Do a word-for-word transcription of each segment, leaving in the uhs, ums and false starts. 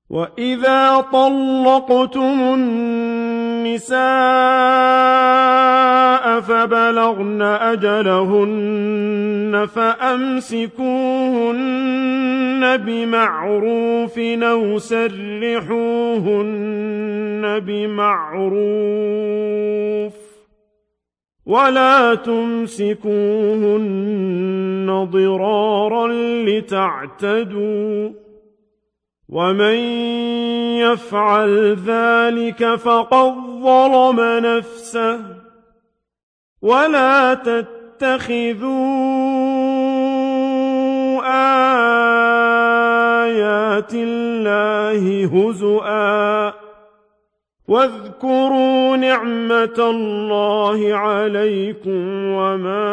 وإذا طلقتم النساء فبلغن أجلهن فأمسكوهن بمعروف أو سرحوهن بمعروف ولا تمسكوهن ضرارا لتعتدوا ومن يفعل ذلك فقد ظلم نفسه ولا تتخذوا آيات الله هزؤا واذكروا نعمة الله عليكم وما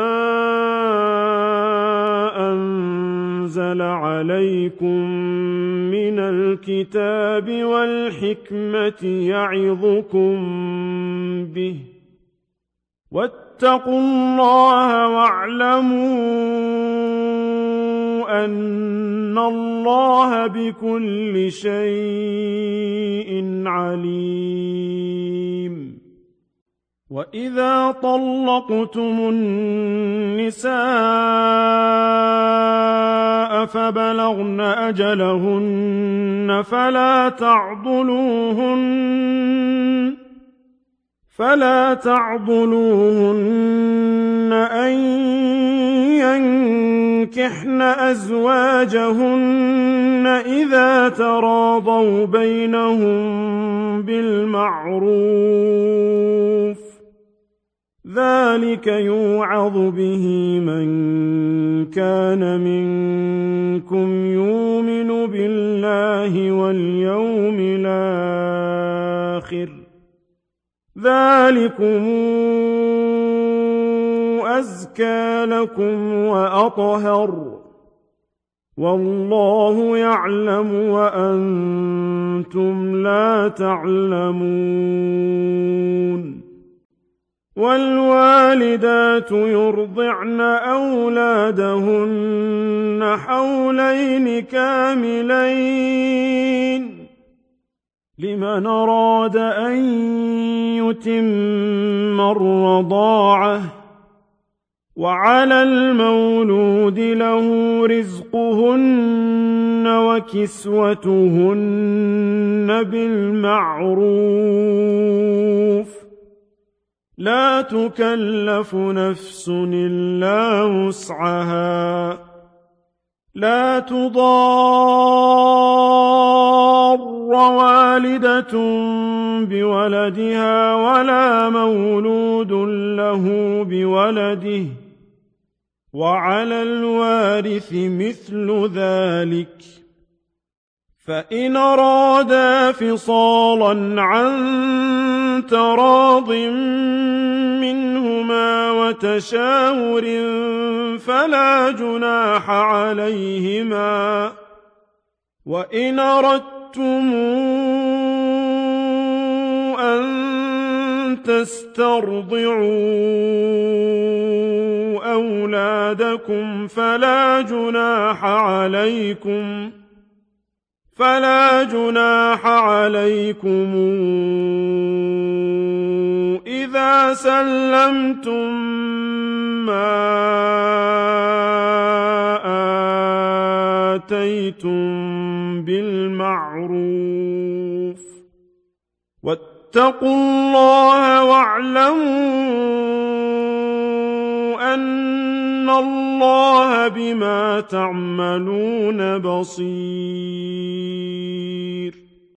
أنزل عليكم من الكتاب والحكمة يعظكم به واتقوا الله واعلموا أن الله بكل شيء عليم وإذا طلقتم النساء فبلغن أجلهن فلا تعضلوهن فلا تعضلوهن أن ينكحن أزواجهن إذا تراضوا بينهم بالمعروف ذلك يوعظ به من كان منكم يؤمن بالله واليوم الآخر ذلكم أزكى لكم وأطهر والله يعلم وأنتم لا تعلمون والوالدات يرضعن أولادهن حولين كاملين لمن أراد أن يتم الرضاعة وعلى المولود له رزقهن وكسوتهن بالمعروف لا تكلف نفس إلا وسعها لا تضار والدة بولدها ولا مولود له بولده وعلى الوارث مثل ذلك فإن أرادا فصالا عن تراض منهما وتشاور فلا جناح عليهما وإن أردتم أن تسترضعوا أولادكم فلا جناح عليكم فلا جناح عليكم إذا سلمتم ما آتيتم بالمعروف واتقوا الله واعلموا أن الله بما تعملون بصير